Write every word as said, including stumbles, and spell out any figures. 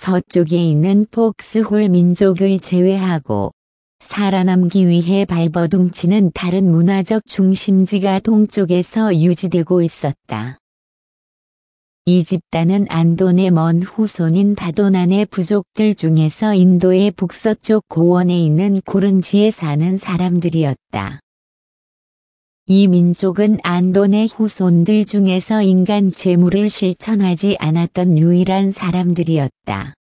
서쪽에 있는 폭스홀 민족을 제외하고 살아남기 위해 발버둥치는 다른 문화적 중심지가 동쪽에서 유지되고 있었다. 이 집단은 안돈의 먼 후손인 바도난의 부족들 중에서 인도의 북서쪽 고원에 있는 구른지에 사는 사람들이었다. 이 민족은 안돈의 후손들 중에서 인간 재물을 실천하지 않았던 유일한 사람들이었다.